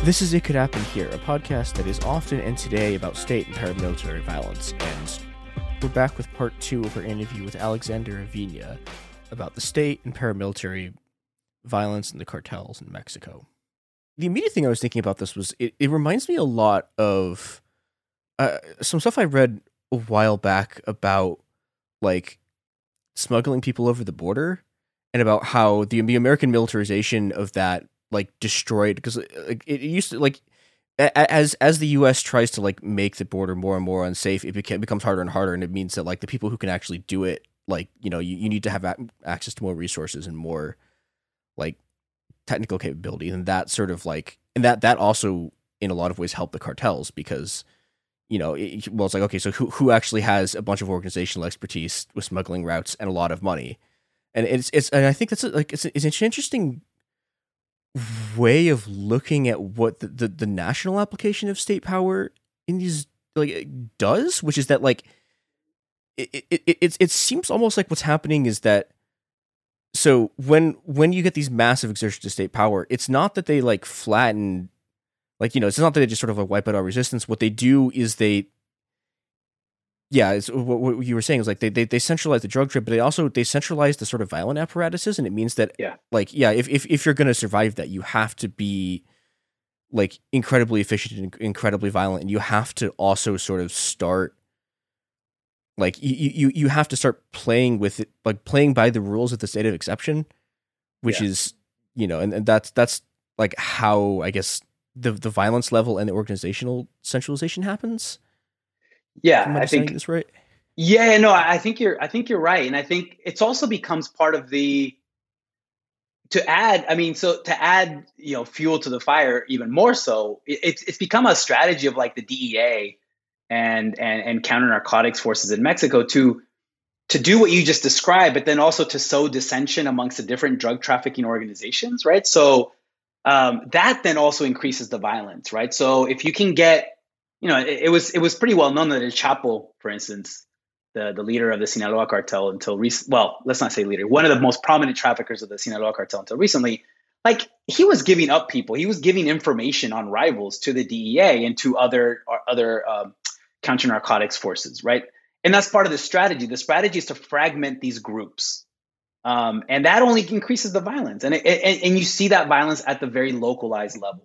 This is It Could Happen Here, a podcast that is often and today about state and paramilitary violence, and we're back with part 2 of our interview with Alexander Avina about the state and paramilitary violence and the cartels in Mexico. The immediate thing I was thinking about this was, it reminds me a lot of some stuff I read a while back about, like, smuggling people over the border, and about how the American militarization of that, like, destroyed, because like it used to, like, as the U.S. tries to, like, make the border more and more unsafe, it becomes harder and harder, and it means that, like, the people who can actually do it, like, you know, you need to have access to more resources and more, like, technical capability, and that sort of, like, and that also in a lot of ways helped the cartels, because, you know, it's like, okay, so who actually has a bunch of organizational expertise with smuggling routes and a lot of money, and and I think that's like it's an interesting way of looking at what the national application of state power in these, like, does, which is that, like, it seems almost like what's happening is that, so when you get these massive exertions of state power, it's not that they, like, flatten, like, you know, it's not that they just sort of, like, wipe out our resistance. What they do is it's what you were saying is, like, they centralize the drug trade, but they centralize the sort of violent apparatuses, and it means that, if you're going to survive that, you have to be, like, incredibly efficient and incredibly violent, and you have to also sort of start, like, you have to start playing with it, like, playing by the rules of the state of exception, which is, you know, and that's like how, I guess, the violence level and the organizational centralization happens. Yeah, I think this right. Yeah, no, I think you're right, and I think it's also becomes part of to add, you know, fuel to the fire even more so. It's become a strategy of, like, the DEA and counter narcotics forces in Mexico to do what you just described, but then also to sow dissension amongst the different drug trafficking organizations, right? So that then also increases the violence, right? So if you can get, you know, it was pretty well known that El Chapo, for instance, the leader of the Sinaloa cartel until let's not say leader, one of the most prominent traffickers of the Sinaloa cartel until recently, like, he was giving up people. He was giving information on rivals to the DEA and to other counter narcotics forces, right? And that's part of the strategy. The strategy is to fragment these groups. And that only increases the violence. And you see that violence at the very localized level.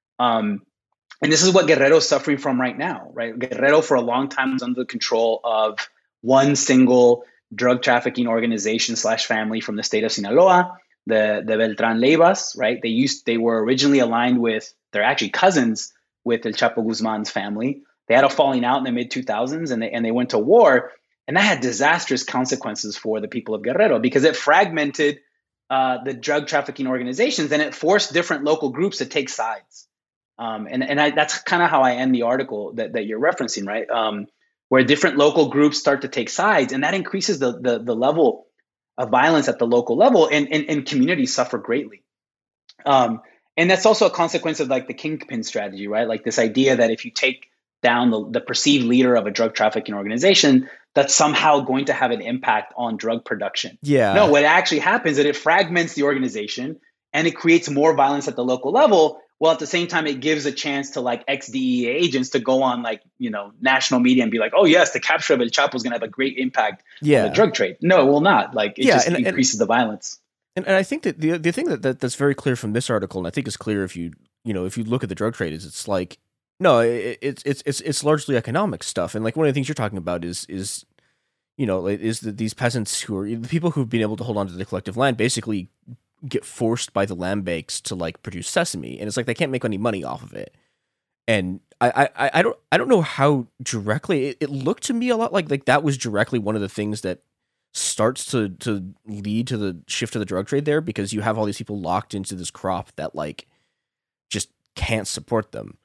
And this is what Guerrero is suffering from right now, right? Guerrero for a long time was under the control of one single drug trafficking organization / family from the state of Sinaloa, the Beltran Leivas, right? They were originally aligned with, they're actually cousins with El Chapo Guzman's family. They had a falling out in the mid 2000s, and they went to war, and that had disastrous consequences for the people of Guerrero because it fragmented the drug trafficking organizations, and it forced different local groups to take sides. That's kind of how I end the article that you're referencing, right? Where different local groups start to take sides, and that increases the level of violence at the local level, and communities suffer greatly. And that's also a consequence of, like, the kingpin strategy, right? Like, this idea that if you take down the perceived leader of a drug trafficking organization, that's somehow going to have an impact on drug production. Yeah. No, what actually happens is it fragments the organization and it creates more violence at the local level. Well, at the same time, it gives a chance to, like, ex-DEA agents to go on, like, you know, national media and be like, oh, yes, the capture of El Chapo is going to have a great impact on the drug trade. No, it will not. Like, it just increases the violence. And I think that the thing that's very clear from this article, and I think is clear if you look at the drug trade, is it's like, no, it's largely economic stuff. And, like, one of the things you're talking about is you know, is that these peasants who are the people who've been able to hold on to the collective land basically get forced by the land banks to, like, produce sesame, and it's like they can't make any money off of it. And I don't know how directly it looked to me a lot like that was directly one of the things that starts to lead to the shift to the drug trade there, because you have all these people locked into this crop that, like, just can't support them.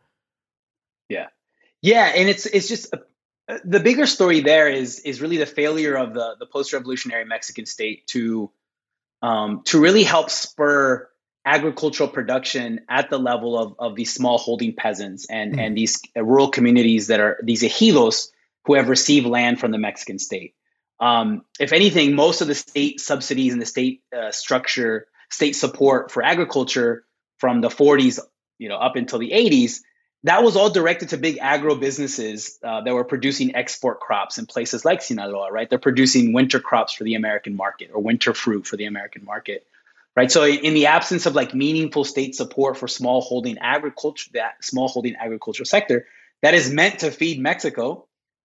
Yeah, and it's just the bigger story there is really the failure of the post-revolutionary Mexican state to really help spur agricultural production at the level of these small holding peasants and these rural communities that are these ejidos who have received land from the Mexican state. If anything, most of the state subsidies and the state structure, state support for agriculture from the 40s up until the 80s, that was all directed to big agro businesses that were producing export crops in places like Sinaloa, right? They're producing winter crops for the American market or winter fruit for the American market, right? So in the absence of like meaningful state support for smallholding agriculture, that smallholding agricultural sector that is meant to feed Mexico,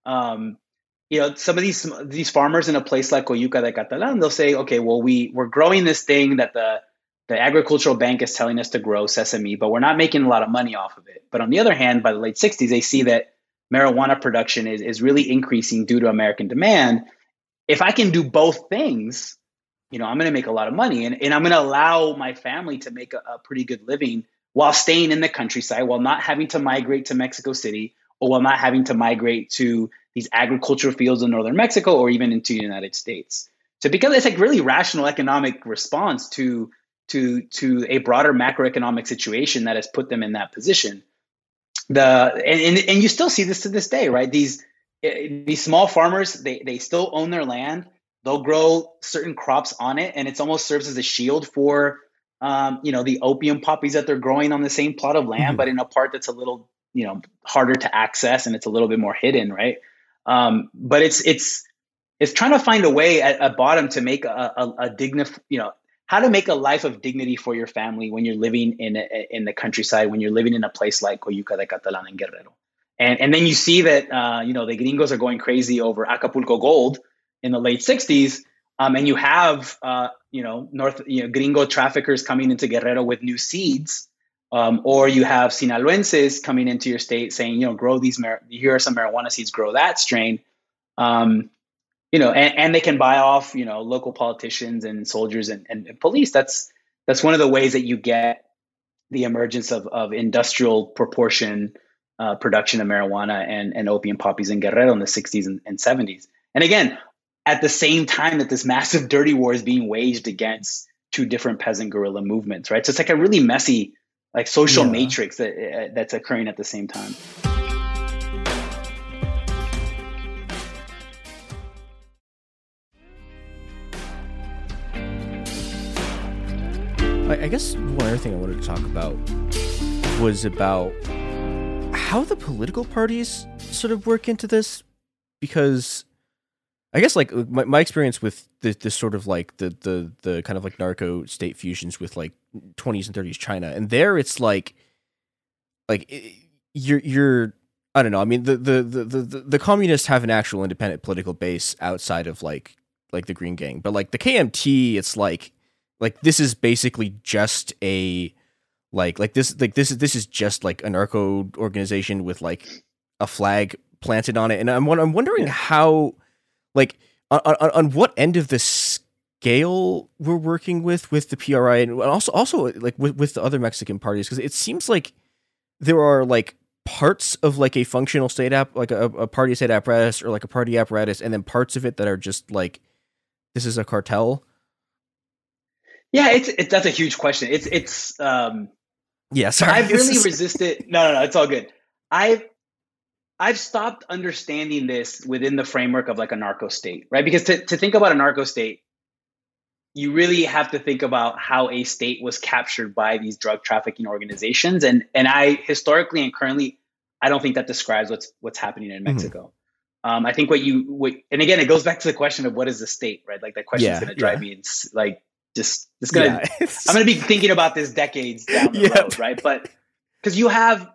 some of these farmers in a place like Coyuca de Catalan, they'll say, okay, well, we're growing this thing that the agricultural bank is telling us to grow, sesame, but we're not making a lot of money off of it. But on the other hand, by the late 60s, they see that marijuana production is really increasing due to American demand. If I can do both things, I'm going to make a lot of money, and I'm going to allow my family to make a pretty good living while staying in the countryside, while not having to migrate to Mexico City, or while not having to migrate to these agricultural fields in northern Mexico or even into the United States. So because it's like really rational economic response to a broader macroeconomic situation that has put them in that position. And you still see this to this day, right? These small farmers, they still own their land. They'll grow certain crops on it, and it almost serves as a shield for the opium poppies that they're growing on the same plot of land, but in a part that's a little harder to access, and it's a little bit more hidden, right? But it's trying to find a way at bottom to make a dignified, how to make a life of dignity for your family when you're living in the countryside, when you're living in a place like Coyuca de Catalan and Guerrero. And then you see that, the gringos are going crazy over Acapulco Gold in the late 60s. And you have, gringo traffickers coming into Guerrero with new seeds. Or you have Sinaloenses coming into your state saying, grow these, here are some marijuana seeds, grow that strain. And they can buy off, local politicians and soldiers and police. That's one of the ways that you get the emergence of industrial proportion production of marijuana and opium poppies in Guerrero in the 60s and 70s. And again, at the same time that this massive dirty war is being waged against two different peasant guerrilla movements, right? So it's like a really messy, like social matrix that's occurring at the same time. I guess one other thing I wanted to talk about was about how the political parties sort of work into this, because I guess like my experience with this sort of like the kind of like narco state fusions with like 20s and 30s China, and there it's like you're I don't know. I mean the communists have an actual independent political base outside of like the Green Gang, but like the KMT, it's like this is basically just a this is just like a narco organization with like a flag planted on it, and I'm wondering how, like, on what end of the scale we're working with the PRI, and also like with the other Mexican parties, because it seems like there are like parts of like a functional state like a party state apparatus or like a party apparatus, and then parts of it that are just like, this is a cartel. Yeah, that's a huge question. It's yeah, sorry. I've really resisted. No, it's all good. I've stopped understanding this within the framework of like a narco state, right? Because to think about a narco state, you really have to think about how a state was captured by these drug trafficking organizations. And I historically and currently, I don't think that describes what's happening in Mexico. Mm-hmm. I think and again, it goes back to the question of what is the state, right? Like that question is going to drive me like, I'm going to be thinking about this decades down the road, right? But because you have,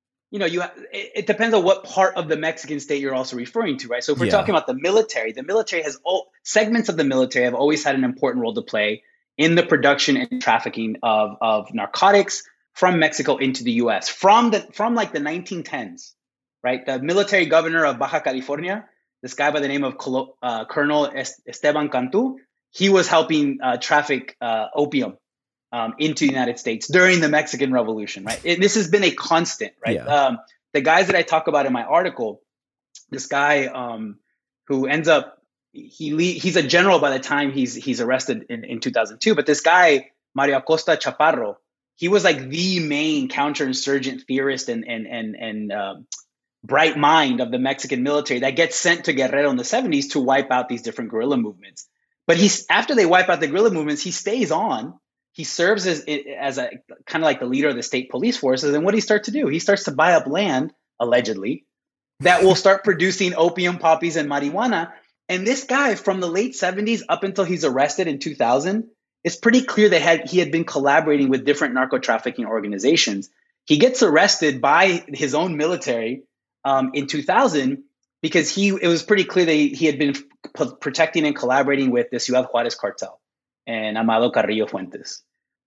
it depends on what part of the Mexican state you're also referring to, right? So if we're talking about the military has segments of the military have always had an important role to play in the production and trafficking of narcotics from Mexico into the U.S. from like the 1910s, right? The military governor of Baja California, this guy by the name of Colonel Esteban Cantu, he was helping traffic opium into the United States during the Mexican Revolution, right? This has been a constant, right? Yeah. The guys that I talk about in my article, this guy who ends up, he's a general by the time he's arrested in 2002, but this guy, Mario Acosta Chaparro, he was like the main counterinsurgent theorist and bright mind of the Mexican military that gets sent to Guerrero in the 70s to wipe out these different guerrilla movements. But after they wipe out the guerrilla movements, he stays on. he serves as a kind of like the leader of the state police forces. And what does he start to do? He starts to buy up land, allegedly, that will start producing opium, poppies, and marijuana. And this guy from the late 70s up until he's arrested in 2000, it's pretty clear that he had been collaborating with different narco trafficking organizations. He gets arrested by his own military in 2000 because it was pretty clear that he had been protecting and collaborating with the Ciudad Juarez cartel and Amado Carrillo Fuentes.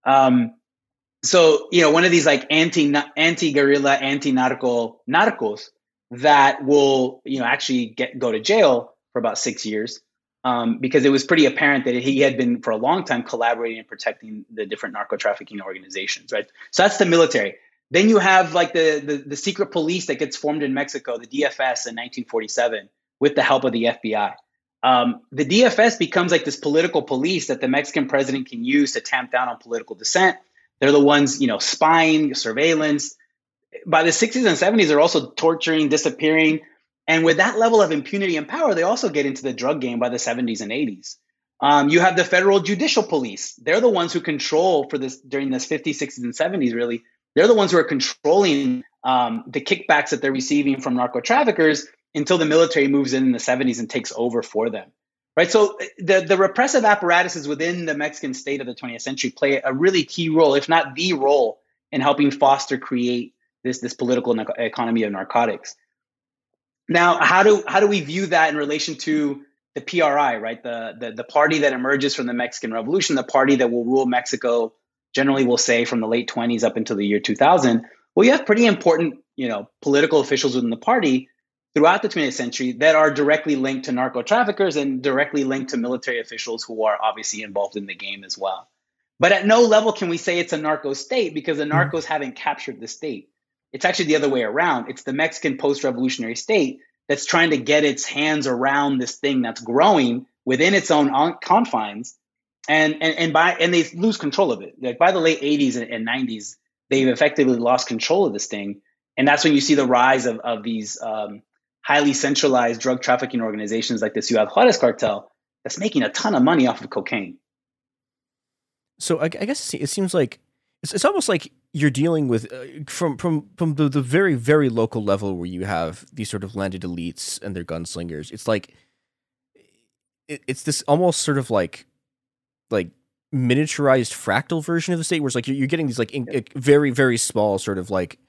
So, one of these like anti-guerrilla, anti-narco narcos that will, actually go to jail for about 6 years because it was pretty apparent that he had been for a long time collaborating and protecting the different narco trafficking organizations, right? So that's the military. Then you have like the secret police that gets formed in Mexico, the DFS in 1947 with the help of the FBI. The DFS becomes like this political police that the Mexican president can use to tamp down on political dissent. They're the ones, spying, surveillance. By the 60s and 70s, they're also torturing, disappearing. And with that level of impunity and power, they also get into the drug game by the 70s and 80s. You have the federal judicial police. They're the ones who control for this during this 50s, 60s, and 70s, really. They're the ones who are controlling the kickbacks that they're receiving from narco traffickers until the military moves in the 70s and takes over for them. Right. So the repressive apparatuses within the Mexican state of the 20th century play a really key role, if not the role, in helping create this political economy of narcotics. Now, how do we view that in relation to the PRI, right? The party that emerges from the Mexican Revolution, the party that will rule Mexico, generally we'll say from the late 20s up until the year 2000. Well, you have pretty important, political officials within the party throughout the 20th century that are directly linked to narco traffickers and directly linked to military officials who are obviously involved in the game as well. But at no level can we say it's a narco state because the narcos haven't captured the state. It's actually the other way around. It's the Mexican post-revolutionary state that's trying to get its hands around this thing that's growing within its own confines, and they lose control of it. Like by the late 80s and 90s, they've effectively lost control of this thing, and that's when you see the rise of these highly centralized drug trafficking organizations like the Ciudad Juarez cartel that's making a ton of money off of cocaine. So I guess it seems like it's almost like you're dealing with from the very, very local level where you have these sort of landed elites and their gunslingers. It's like it's this almost sort of like miniaturized fractal version of the state where it's like you're getting these like very, very small sort of like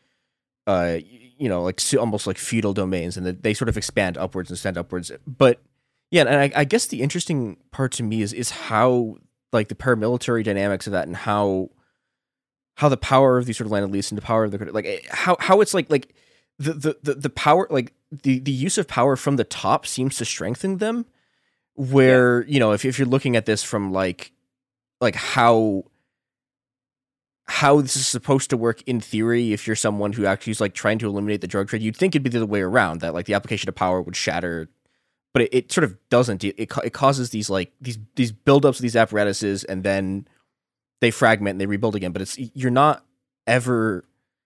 almost like feudal domains, and they sort of expand upwards and stand upwards. But yeah, and I guess the interesting part to me is how like the paramilitary dynamics of that and how the power of these sort of land elites and the power of the like how it's like the power, like the use of power from the top seems to strengthen them. Where if you're looking at this from like how this is supposed to work in theory, if you're someone who actually is like trying to eliminate the drug trade, you'd think it'd be the other way around, that like the application of power would shatter, but it sort of doesn't. It causes these like these buildups of these apparatuses, and then they fragment and they rebuild again. But you're not ever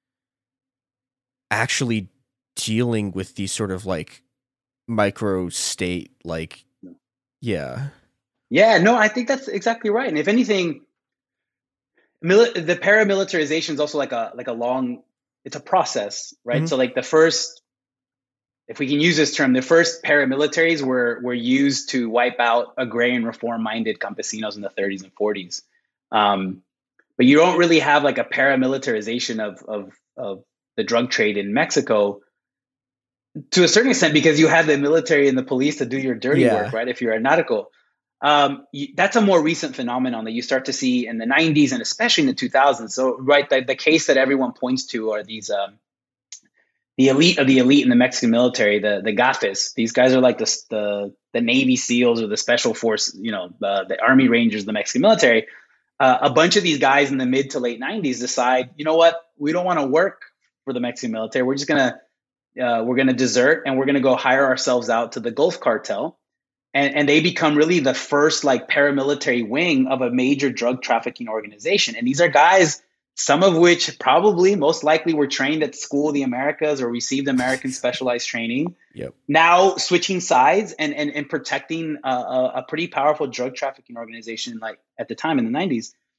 actually dealing with these sort of like micro state, like, yeah. No, I think that's exactly right. And if anything, the paramilitarization is also like a long, it's a process, right? Mm-hmm. So like the first, if we can use this term, the first paramilitaries were used to wipe out agrarian reform-minded campesinos in the 30s and 40s. But you don't really have like a paramilitarization of the drug trade in Mexico to a certain extent, because you have the military and the police to do your dirty work, right? If you're a narco. That's a more recent phenomenon that you start to see in the 90s and especially in the 2000s. So, right, the case that everyone points to are these the elite of the elite in the Mexican military, the GAFES. These guys are like the Navy SEALs or the Special Force, the Army Rangers of the Mexican military. A bunch of these guys in the mid to late 90s decide, you know what, we don't want to work for the Mexican military. We're just gonna desert, and we're gonna go hire ourselves out to the Gulf Cartel. And they become really the first like paramilitary wing of a major drug trafficking organization. And these are guys, some of which probably most likely were trained at School of the Americas or received American specialized training. Yep. Now switching sides and protecting a pretty powerful drug trafficking organization like at the time in the 90s.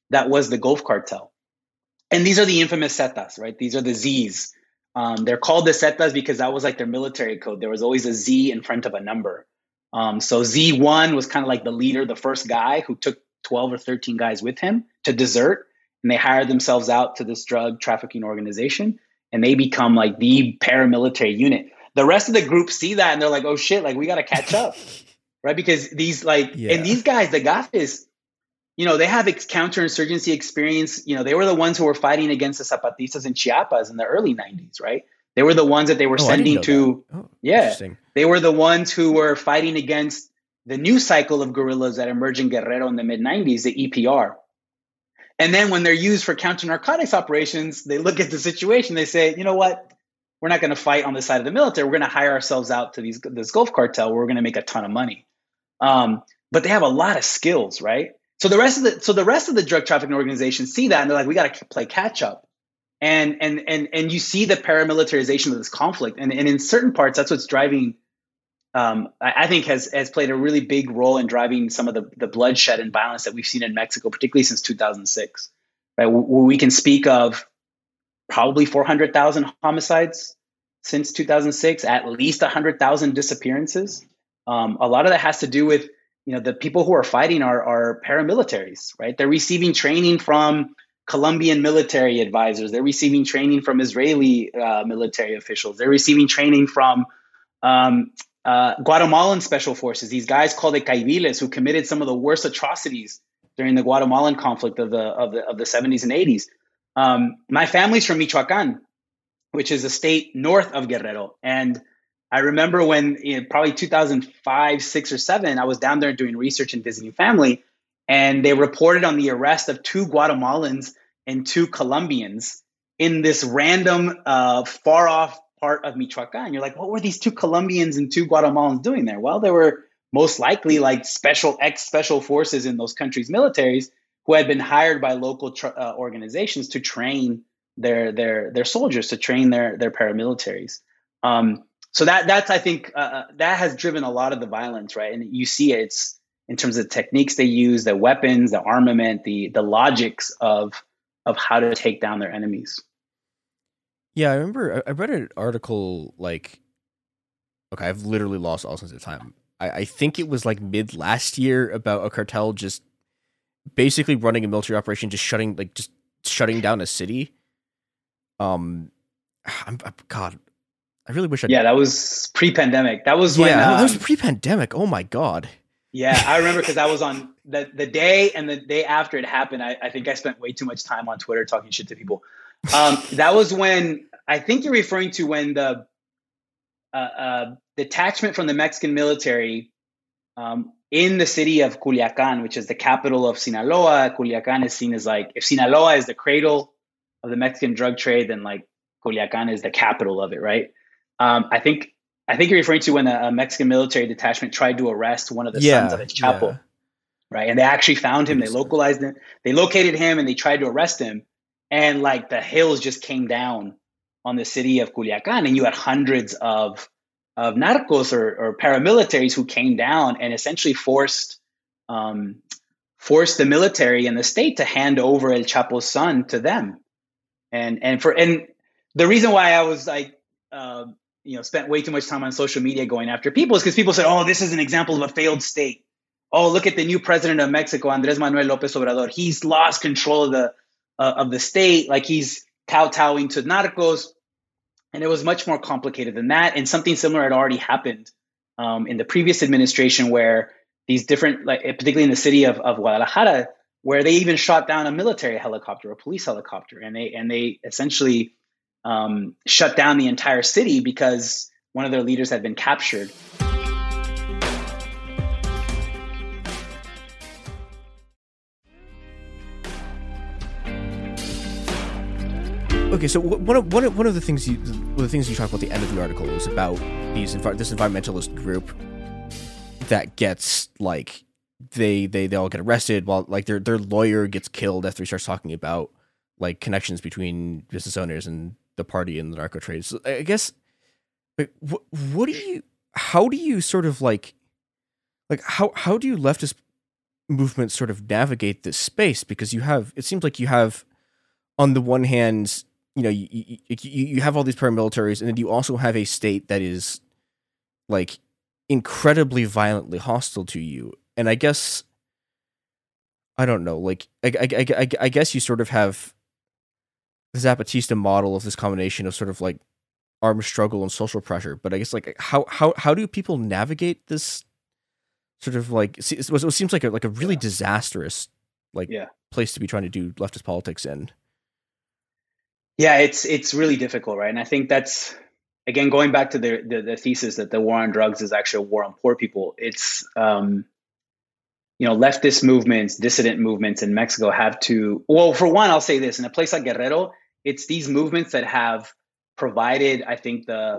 that was the Gulf Cartel. And these are the infamous Zetas, right? These are the Zs. They're called the Zetas because that was like their military code. There was always a Z in front of a number. So Z1 was kind of like the leader, the first guy who took 12 or 13 guys with him to desert. And they hired themselves out to this drug trafficking organization. And they become like the paramilitary unit. The rest of the group see that and they're like, oh shit, like we got to catch up. Right? Because these and these guys, the Gafes, they have counterinsurgency experience. They were the ones who were fighting against the Zapatistas in Chiapas in the early 90s, right? They were the ones that they were sending to. They were the ones who were fighting against the new cycle of guerrillas that emerged in Guerrero in the mid 90s, the EPR. And then when they're used for counter narcotics operations, they look at the situation. They say, you know what? We're not going to fight on the side of the military. We're going to hire ourselves out to this Gulf cartel where we're going to make a ton of money. But they have a lot of skills, right? So the rest of the drug trafficking organizations see that and they're like, we got to play catch up. And you see the paramilitarization of this conflict. And in certain parts, that's what's driving, I think has played a really big role in driving some of the bloodshed and violence that we've seen in Mexico, particularly since 2006, right? Where we can speak of probably 400,000 homicides since 2006, at least 100,000 disappearances. A lot of that has to do with, the people who are fighting are paramilitaries, right? They're receiving training from Colombian military advisors. They're receiving training from Israeli military officials. They're receiving training from Guatemalan special forces, these guys called the Caiviles, who committed some of the worst atrocities during the Guatemalan conflict of the 70s and 80s. My family's from Michoacan, which is a state north of Guerrero. And I remember when probably 2005, 6 or 7, I was down there doing research and visiting family, and they reported on the arrest of 2 Guatemalans and 2 Colombians in this random far off part of Michoacan. You're like, what were these 2 Colombians and 2 Guatemalans doing there? Well, they were most likely like special forces in those countries' militaries who had been hired by local organizations to train their soldiers, to train their paramilitaries. So that's I think that has driven a lot of the violence, right? And you see it's in terms of the techniques they use, the weapons, the armament, the logics of how to take down their enemies. Yeah, I remember I read an article I've literally lost all sense of time. I think it was like mid last year about a cartel just basically running a military operation, just shutting down a city. God, I really wish I. Yeah, that was pre-pandemic. That was when. Yeah, that was pre-pandemic. Oh my God. Yeah, I remember because I was on the day and the day after it happened. I think I spent way too much time on Twitter talking shit to people. That was when I think you're referring to when the detachment from the Mexican military in the city of Culiacan, which is the capital of Sinaloa. Culiacan is seen as like, if Sinaloa is the cradle of the Mexican drug trade, then like Culiacan is the capital of it, right? I think you're referring to when a Mexican military detachment tried to arrest one of the sons of El Chapo, right? And they actually found him. They localized him. They located him and they tried to arrest him. And like the hills just came down on the city of Culiacan, and you had hundreds of narcos or paramilitaries who came down and essentially forced the military and the state to hand over El Chapo's son to them. And the reason why I was like, spent way too much time on social media going after people is because people said, oh, this is an example of a failed state. Oh, look at the new president of Mexico, Andrés Manuel López Obrador. He's lost control of the state. Like he's kowtowing to narcos. And it was much more complicated than that. And something similar had already happened in the previous administration, where these different, like particularly in the city of Guadalajara, where they even shot down a military helicopter, a police helicopter, and they essentially shut down the entire city because one of their leaders had been captured. Okay, so one of the things you talk about at the end of the article is about this environmentalist group that gets like they all get arrested while like their lawyer gets killed after he starts talking about like connections between business owners and the party and the narco trade. So I guess like how do you sort of like how do you leftist movements sort of navigate this space? Because it seems like you have, on the one hand, you have all these paramilitaries, and then you also have a state that is like incredibly violently hostile to you. And I guess, I don't know, like I guess you sort of have the Zapatista model of this combination of sort of like armed struggle and social pressure. But I guess like how do people navigate this sort of like, it seems like a really disastrous place to be trying to do leftist politics in. Yeah, it's really difficult, right? And I think that's, again, going back to the thesis that the war on drugs is actually a war on poor people. It's leftist movements, dissident movements in Mexico have to, well, for one, I'll say this, in a place like Guerrero, it's these movements that have provided, I think, the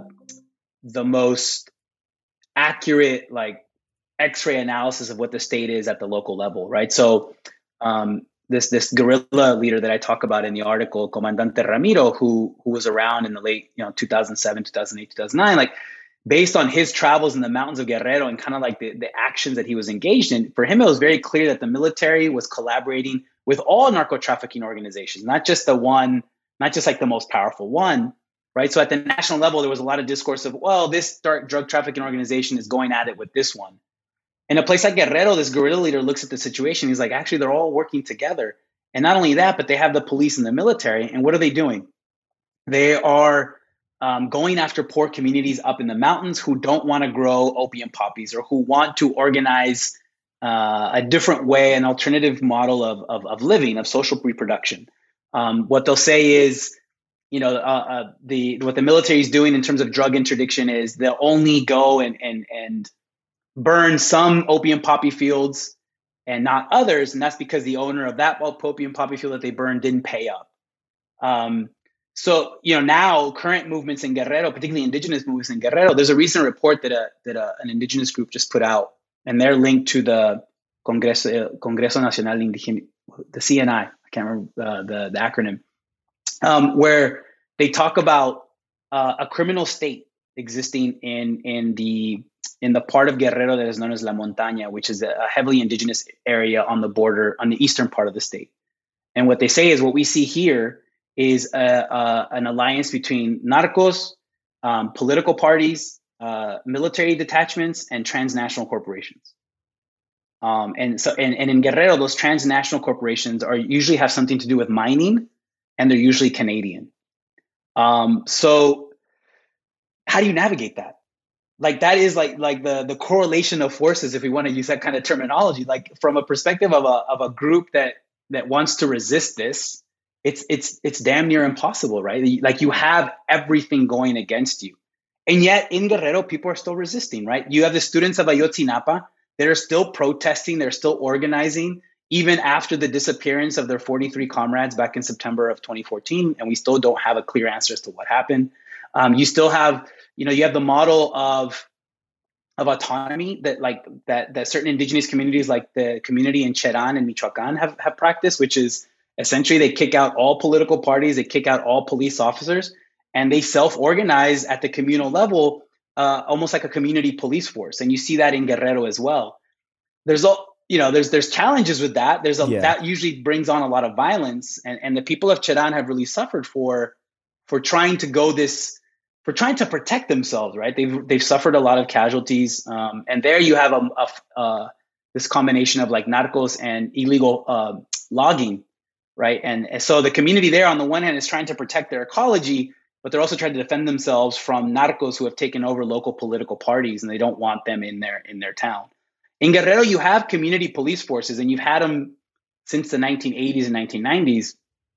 most accurate like X-ray analysis of what the state is at the local level, right? So this guerrilla leader that I talk about in the article, Comandante Ramiro, who was around in the late 2007, 2008, 2009, like based on his travels in the mountains of Guerrero and kind of like the actions that he was engaged in, for him it was very clear that the military was collaborating with all narco trafficking organizations, not just like the most powerful one, right? So at the national level, there was a lot of discourse of, well, this drug trafficking organization is going at it with this one. In a place like Guerrero, this guerrilla leader looks at the situation. He's like, actually, they're all working together. And not only that, but they have the police and the military. And what are they doing? They are going after poor communities up in the mountains who don't want to grow opium poppies or who want to organize a different way, an alternative model of living, of social reproduction. What they'll say is, what the military is doing in terms of drug interdiction is they'll only go and burn some opium poppy fields and not others. And that's because the owner of that opium poppy field that they burned didn't pay up. So, now current movements in Guerrero, particularly indigenous movements in Guerrero, there's a recent report that an indigenous group just put out, and they're linked to the Congreso Nacional Indígena, the CNI, I can't remember the acronym, where they talk about a criminal state existing in the part of Guerrero that is known as La Montaña, which is a heavily indigenous area on the border, on the eastern part of the state. And what they say is what we see here is an alliance between narcos, political parties, military detachments, and transnational corporations. And in Guerrero, those transnational corporations usually have something to do with mining, and they're usually Canadian. So how do you navigate that? Like that is like the correlation of forces, if we want to use that kind of terminology. Like from a perspective of a group that wants to resist this, it's damn near impossible, right? Like you have everything going against you, and yet in Guerrero, people are still resisting, right? You have the students of Ayotzinapa that are still protesting, they're still organizing, even after the disappearance of their 43 comrades back in September of 2014, and we still don't have a clear answer as to what happened. You still have, you have the model of autonomy that certain indigenous communities, like the community in Cherán and Michoacán, have practiced, which is essentially they kick out all political parties, they kick out all police officers, and they self-organize at the communal level, almost like a community police force. And you see that in Guerrero as well. There's challenges with that. That usually brings on a lot of violence, and the people of Cherán have really suffered for trying to protect themselves, right? They've suffered a lot of casualties, and there you have this combination of like narcos and illegal logging, right? And so the community there, on the one hand, is trying to protect their ecology, but they're also trying to defend themselves from narcos who have taken over local political parties, and they don't want them in their town. In Guerrero, you have community police forces, and you've had them since the 1980s and 1990s,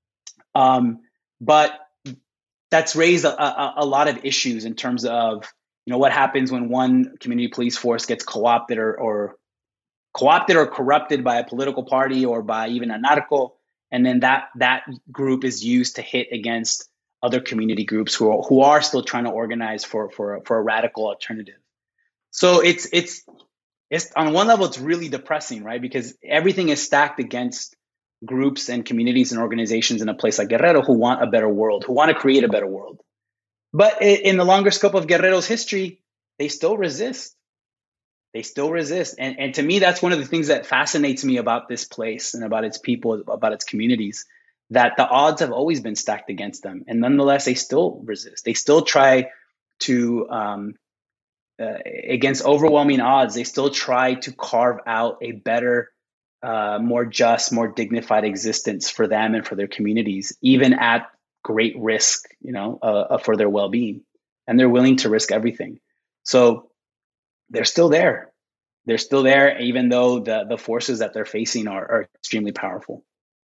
but that's raised a lot of issues in terms of, what happens when one community police force gets co-opted or corrupted by a political party or by even a narco, and then that group is used to hit against other community groups who are still trying to organize for a radical alternative. So it's on one level, it's really depressing, right? Because everything is stacked against groups and communities and organizations in a place like Guerrero who want a better world, who want to create a better world. But in the longer scope of Guerrero's history, they still resist. They still resist. And to me, that's one of the things that fascinates me about this place and about its people, about its communities, that the odds have always been stacked against them. And nonetheless, they still resist. They still try to, against overwhelming odds, they still try to carve out a better, more just, more dignified existence for them and for their communities, even at great risk, for their well-being. And they're willing to risk everything. So they're still there. They're still there, even though the forces that they're facing are extremely powerful.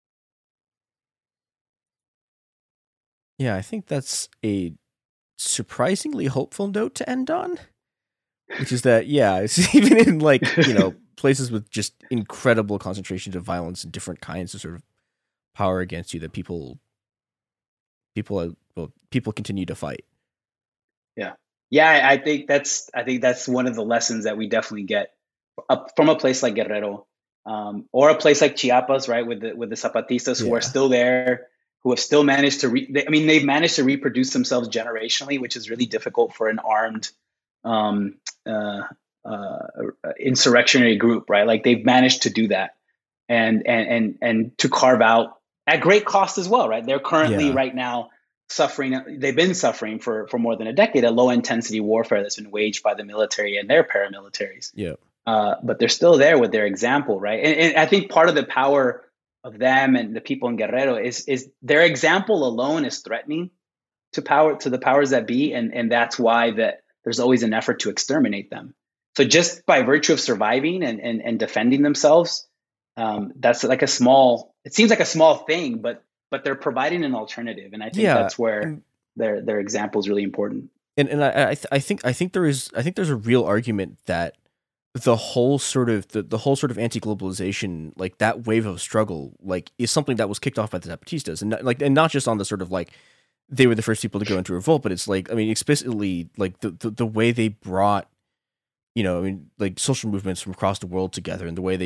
Yeah, I think that's a surprisingly hopeful note to end on, which is that, yeah, it's even in places with just incredible concentrations of violence and different kinds of sort of power against you, that people continue to fight. Yeah, I think that's one of the lessons that we definitely get from a place like Guerrero, or a place like Chiapas, right, with the Zapatistas who are still there, who have still managed to they've managed to reproduce themselves generationally, which is really difficult for an armed insurrectionary group, right? Like, they've managed to do that, and to carve out at great cost as well, right? They're currently right now suffering. They've been suffering for more than a decade, a low intensity warfare that's been waged by the military and their paramilitaries. Yeah. But they're still there with their example, right? And I think part of the power of them and the people in Guerrero is their example alone is threatening to the powers that be, and that's why that there's always an effort to exterminate them. So just by virtue of surviving and defending themselves, that's like it seems like a small thing, but they're providing an alternative, and I think that's where their example is really important. And I think there's a real argument that the whole sort of anti-globalization, like that wave of struggle, like, is something that was kicked off by the Zapatistas, and not just on the sort of like they were the first people to go into revolt, but it's like, I mean, explicitly, like the way they brought, like social movements from across the world together, and the way they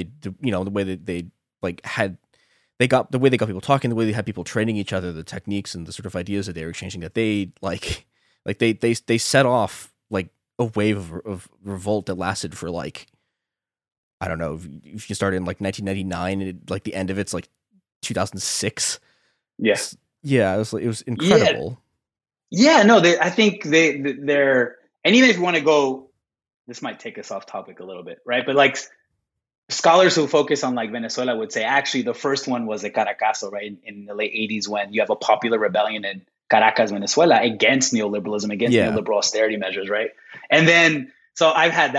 got people talking, the way they had people training each other, the techniques and the sort of ideas that they were exchanging, that they they set off like a wave of revolt that lasted for, like, I don't know, if you started in like 1999 and like the end of it's like 2006. Yes. Yeah, it was incredible. Yeah, no, I think they're, and even if you want to go, this might take us off topic a little bit, right? But like, scholars who focus on like Venezuela would say actually the first one was the Caracazo, right? In the late 80s, when you have a popular rebellion in Caracas, Venezuela, against neoliberalism, against neoliberal austerity measures, right? And then, so I've had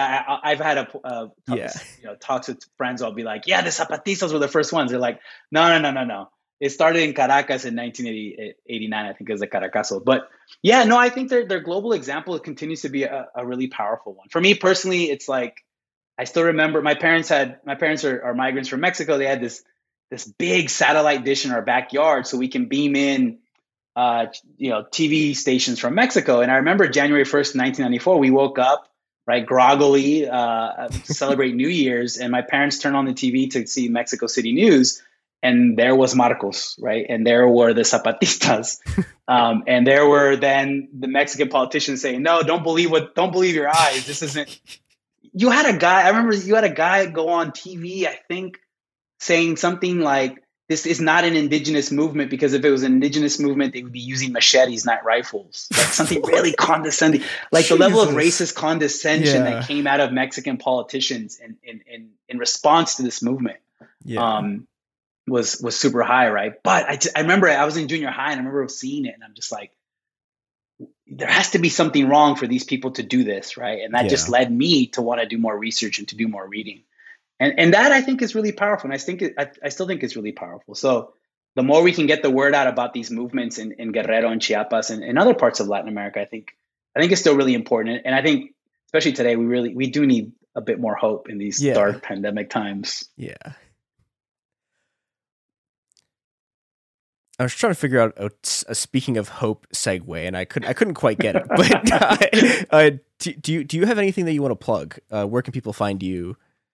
talks with friends. I'll be like, yeah, the Zapatistas were the first ones. They're like, no. It started in Caracas in 1989, I think, as the Caracazo. But yeah, no, I think their global example continues to be a really powerful one. For me personally, it's like, I still remember my parents are migrants from Mexico. They had this big satellite dish in our backyard so we can beam in TV stations from Mexico. And I remember January 1st, 1994, we woke up, right, groggily, to celebrate New Year's, and my parents turned on the TV to see Mexico City news, and there was Marcos, right? And there were the Zapatistas. And there were then the Mexican politicians saying, no, don't believe your eyes. This isn't. I remember you had a guy go on TV, I think, saying something like, this is not an indigenous movement, because if it was an indigenous movement, they would be using machetes, not rifles. Like something really condescending, like Jesus. The level of racist condescension that came out of Mexican politicians in response to this movement was super high, right? But I remember I was in junior high, and I remember seeing it, and I'm just like, there has to be something wrong for these people to do this, right? And that just led me to want to do more research and to do more reading. And that, I think, is really powerful. And I still think it's really powerful. So the more we can get the word out about these movements in Guerrero and Chiapas and other parts of Latin America, I think it's still really important. And I think, especially today, we do need a bit more hope in these dark pandemic times. Yeah. I was trying to figure out a speaking of hope segue, and I couldn't quite get it. But do you have anything that you want to plug? Where can people find you?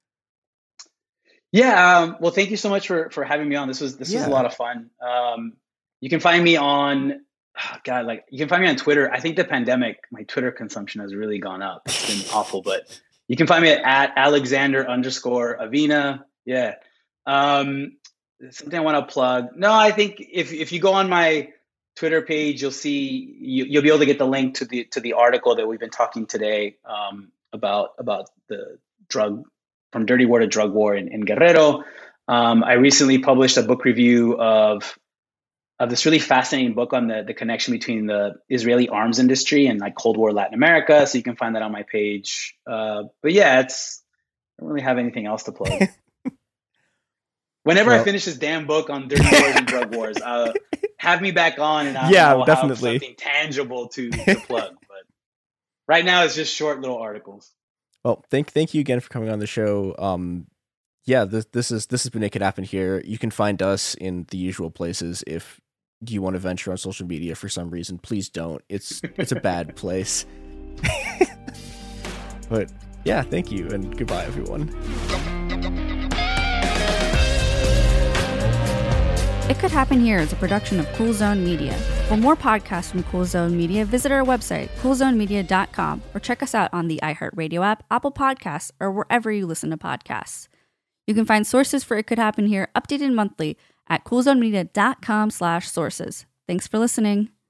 Yeah. Well, thank you so much for having me on. This was a lot of fun. You can find me on, you can find me on Twitter. I think the pandemic, my Twitter consumption has really gone up. It's been awful, but You can find me at Alexander_Avina. Yeah. Something I want to plug. No, I think if you go on my Twitter page, you'll be able to get the link to the article that we've been talking today about the drug from dirty war to drug war in Guerrero. I recently published a book review of this really fascinating book on the connection between the Israeli arms industry and like Cold War Latin America. So you can find that on my page. But yeah, I don't really have anything else to plug. Whenever I finish this damn book on dirty wars and drug wars, have me back on and I'll definitely have something tangible to plug. But right now it's just short little articles. Well, thank you again for coming on the show. Yeah, this has been It Could Happen Here. You can find us in the usual places. If you want to venture on social media for some reason, please don't. It's a bad place. But yeah, thank you and goodbye, everyone. It Could Happen Here is a production of Cool Zone Media. For more podcasts from Cool Zone Media, visit our website, coolzonemedia.com, or check us out on the iHeartRadio app, Apple Podcasts, or wherever you listen to podcasts. You can find sources for It Could Happen Here updated monthly at coolzonemedia.com/sources. Thanks for listening.